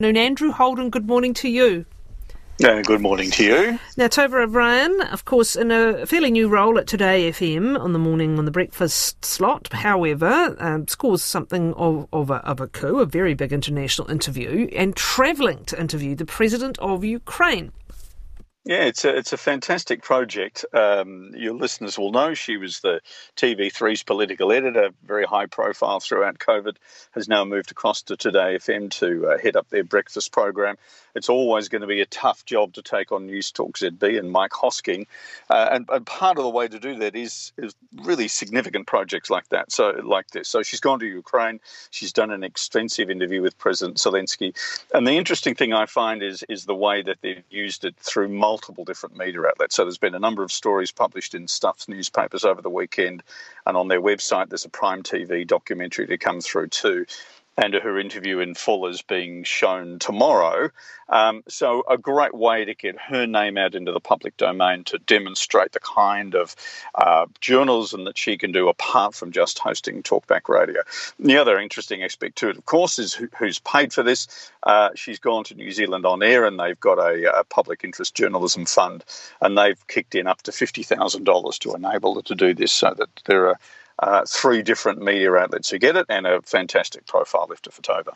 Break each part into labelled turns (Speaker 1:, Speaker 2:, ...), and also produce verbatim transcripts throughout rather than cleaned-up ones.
Speaker 1: Andrew Holden, good morning to you.
Speaker 2: Uh, good morning to you.
Speaker 1: Now, Tova O'Brien, of course, in a fairly new role at Today F M on the morning on the breakfast slot, however, um, scores something of, of, a, of a coup, a very big international interview, and travelling to interview the President of Ukraine.
Speaker 2: Yeah, it's a, it's a fantastic project. Um, your listeners will know she was the T V three's political editor, very high profile throughout COVID, has now moved across to Today F M to uh, head up their breakfast program. It's always going to be a tough job to take on News Talk Z B and Mike Hosking. Uh, and, and part of the way to do that is, is really significant projects like that, so like this. So she's gone to Ukraine. She's done an extensive interview with President Zelensky. And the interesting thing I find is, is the way that they've used it through multiple multiple different media outlets. So there's been a number of stories published in Stuff's newspapers over the weekend, and on their website there's a Prime T V documentary to come through too. And her interview in full is being shown tomorrow. Um, so a great way to get her name out into the public domain to demonstrate the kind of uh, journalism that she can do apart from just hosting talkback radio. And the other interesting aspect to it, of course, is who, who's paid for this. Uh, she's gone to New Zealand On Air, and they've got a, a public interest journalism fund, and they've kicked in up to fifty thousand dollars to enable her to do this, so that there are Uh, three different media outlets who get it, and a fantastic profile lifter for Tova.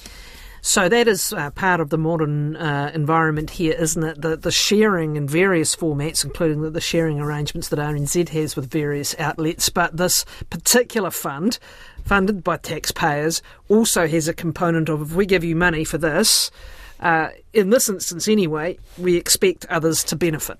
Speaker 1: So that is uh, part of the modern uh, environment here, isn't it? The, the sharing in various formats, including the, the sharing arrangements that R N Z has with various outlets. But this particular fund, funded by taxpayers, also has a component of, if we give you money for this, uh, in this instance anyway, we expect others to benefit.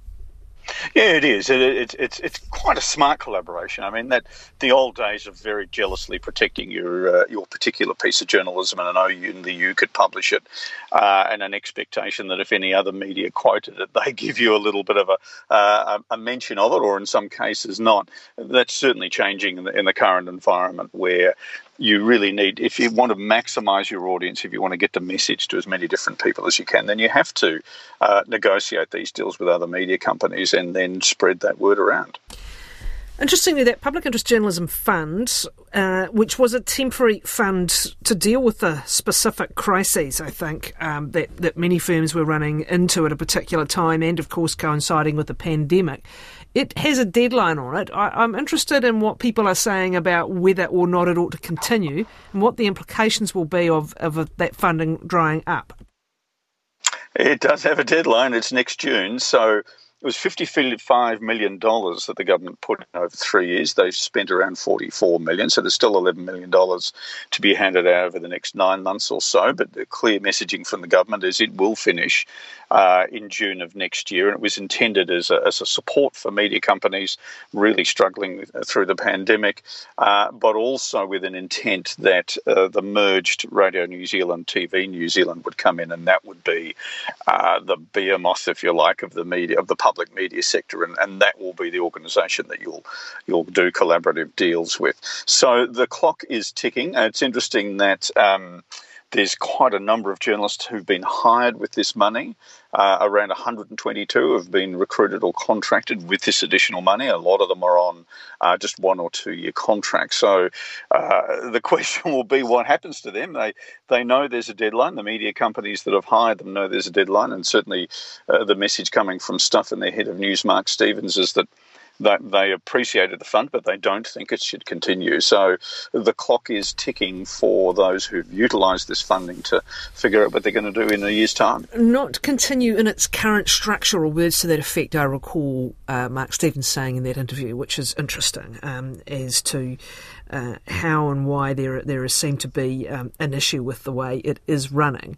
Speaker 2: Yeah, it is. It, it, it's it's quite a smart collaboration. I mean, that the old days of very jealously protecting your uh, your particular piece of journalism, and I know you and the U could publish it, uh, and an expectation that if any other media quoted it, they give you a little bit of a uh, a mention of it, or in some cases not. That's certainly changing in the, in the current environment, where you really need, if you want to maximise your audience, if you want to get the message to as many different people as you can, then you have to uh, negotiate these deals with other media companies and then spread that word around.
Speaker 1: Interestingly, that Public Interest Journalism Fund, uh, which was a temporary fund to deal with the specific crises, I think, um, that, that many firms were running into at a particular time, and of course coinciding with the pandemic, it has a deadline on it. I, I'm interested in what people are saying about whether or not it ought to continue, and what the implications will be of, of that funding drying up.
Speaker 2: It does have a deadline. It's next June, so it was fifty-five million dollars that the government put in over three years. They've spent around forty-four million dollars, so there's still eleven million dollars to be handed out over the next nine months or so. But the clear messaging from the government is it will finish uh, in June of next year, and it was intended as a, as a support for media companies really struggling through the pandemic, uh, but also with an intent that uh, the merged Radio New Zealand, T V New Zealand would come in, and that would be uh, the behemoth, if you like, of the media, of the public public media sector, and, and that will be the organisation that you'll you'll do collaborative deals with. So the clock is ticking. It's interesting that um, there's quite a number of journalists who've been hired with this money. Uh, around one hundred twenty-two have been recruited or contracted with this additional money. A lot of them are on uh, just one or two year contracts. So uh, the question will be what happens to them. They they know there's a deadline. The media companies that have hired them know there's a deadline, and certainly uh, the message coming from Stuff and their head of news, Mark Stevens, is that that they appreciated the fund, but they don't think it should continue. So the clock is ticking for those who've utilised this funding to figure out what they're going to do in a year's time.
Speaker 1: Not continue in its current structure, or words to that effect, I recall uh, Mark Stevens saying in that interview, which is interesting, um, as to uh, how and why there, there seemed to be um, an issue with the way it is running.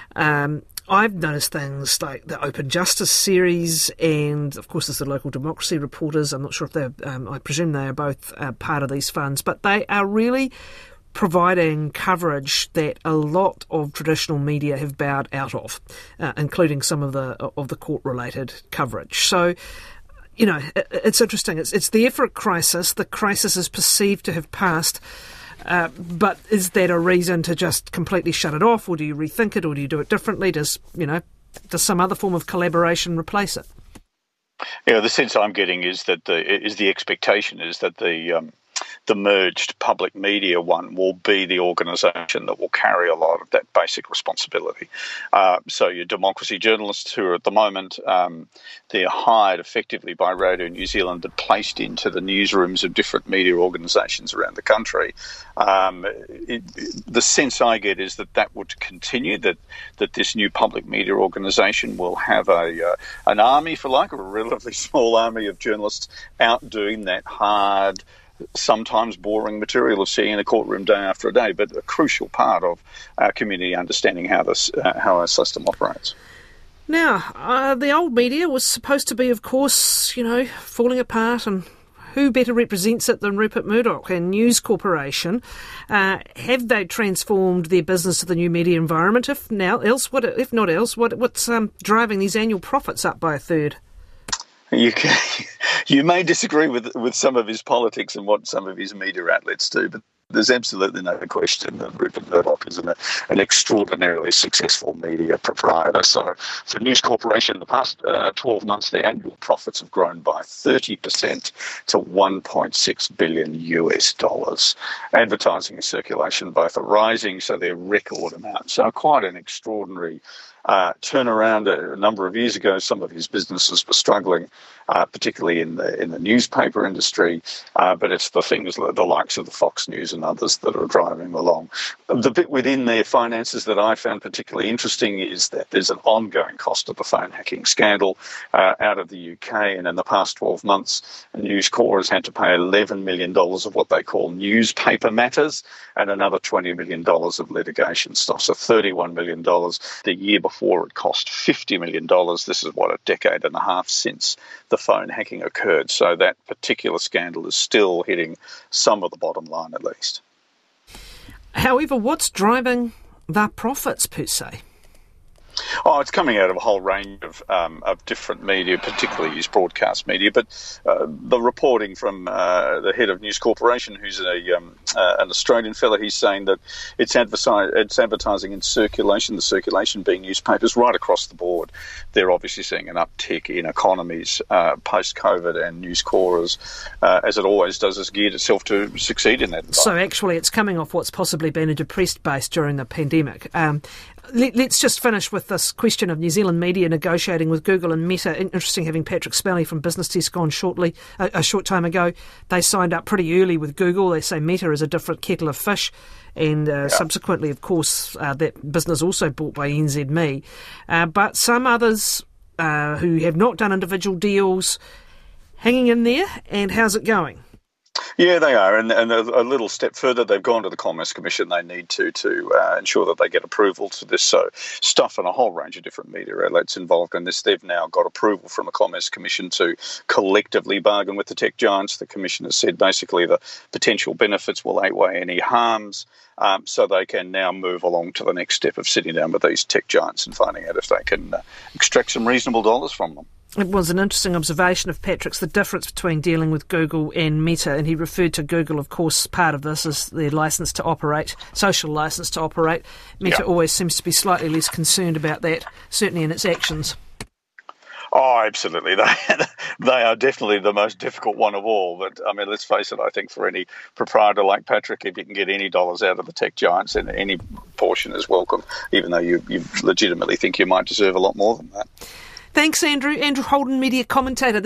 Speaker 1: Um, I've noticed things like the Open Justice series, and of course there's the Local Democracy reporters. I'm not sure if they're, um, I presume they are both uh, part of these funds, but they are really providing coverage that a lot of traditional media have bowed out of, uh, including some of the of the court-related coverage. So, you know, it, it's interesting. It's, it's the Everett crisis. The crisis is perceived to have passed. Uh, but is that a reason to just completely shut it off, or do you rethink it, or do you do it differently? Does, you know, does some other form of collaboration replace it?
Speaker 2: Yeah, the sense I'm getting is that the is the expectation is that the um, the merged public media one will be the organisation that will carry a lot of that basic responsibility. Uh, so your democracy journalists who are at the moment, um, they're hired effectively by Radio New Zealand and placed into the newsrooms of different media organisations around the country. Um, it, the sense I get is that that would continue, that that this new public media organisation will have a uh, an army, for like, or a relatively small army of journalists out doing that hard, sometimes boring material of seeing in a courtroom day after day, but a crucial part of our community understanding how this uh, how our system operates.
Speaker 1: Now, uh, the old media was supposed to be, of course, you know, falling apart, and who better represents it than Rupert Murdoch and News Corporation? Uh, have they transformed their business to the new media environment? If now else, what if not else, what what's um, driving these annual profits up by a third?
Speaker 2: You can, you may disagree with with some of his politics and what some of his media outlets do, but there's absolutely no question that Rupert Murdoch is an, an extraordinarily successful media proprietor. So for News Corporation, in the past uh, twelve months, their annual profits have grown by thirty percent to one point six billion U S dollars. Advertising and circulation both are rising, so they're record amounts. So quite an extraordinary Uh, turnaround. A, a number of years ago, some of his businesses were struggling, uh, particularly in the in the newspaper industry, uh, but it's the things like the likes of the Fox News and others that are driving along. The bit within their finances that I found particularly interesting is that there's an ongoing cost of the phone hacking scandal uh, out of the U K, and in the past twelve months, News Corp has had to pay eleven million dollars of what they call newspaper matters and another twenty million dollars of litigation stuff, so thirty-one million dollars. The year before Before it cost fifty million dollars. This is, what, a decade and a half since the phone hacking occurred. So that particular scandal is still hitting some of the bottom line, at least.
Speaker 1: However, what's driving their profits, per se?
Speaker 2: Oh, it's coming out of a whole range of um, of different media, particularly his broadcast media. But uh, the reporting from uh, the head of News Corporation, who's a um, uh, an Australian fellow, he's saying that it's, adversi- it's advertising and circulation, the circulation being newspapers right across the board. They're obviously seeing an uptick in economies uh, post-COVID, and News Corp, as, uh, as it always does, has geared itself to succeed in that.
Speaker 1: So actually it's coming off what's possibly been a depressed base during the pandemic. Um, let, let's just finish with this question of New Zealand media negotiating with Google and Meta. Interesting having Patrick Spelly from Business Desk on shortly, a, a short time ago. They signed up pretty early with Google. They say Meta is a different kettle of fish. And uh, yeah. subsequently, of course, uh, that business also bought by N Z M E. Uh, but some others uh, who have not done individual deals hanging in there. And how's it going?
Speaker 2: Yeah, they are, and, and a, a little step further, they've gone to the Commerce Commission. They need to to uh, ensure that they get approval to this. So Stuff and a whole range of different media outlets involved in this. They've now got approval from the Commerce Commission to collectively bargain with the tech giants. The Commission has said basically the potential benefits will outweigh any harms, um, so they can now move along to the next step of sitting down with these tech giants and finding out if they can uh, extract some reasonable dollars from them.
Speaker 1: It was an interesting observation of Patrick's, the difference between dealing with Google and Meta, and he referred to Google, of course, part of this is their licence to operate, social licence to operate. Meta yeah. always seems to be slightly less concerned about that, certainly in its actions.
Speaker 2: Oh, absolutely. They, they are definitely the most difficult one of all. But, I mean, let's face it, I think for any proprietor like Patrick, if you can get any dollars out of the tech giants, then any portion is welcome, even though you, you legitimately think you might deserve a lot more than that.
Speaker 1: Thanks, Andrew. Andrew Holden, media commentator.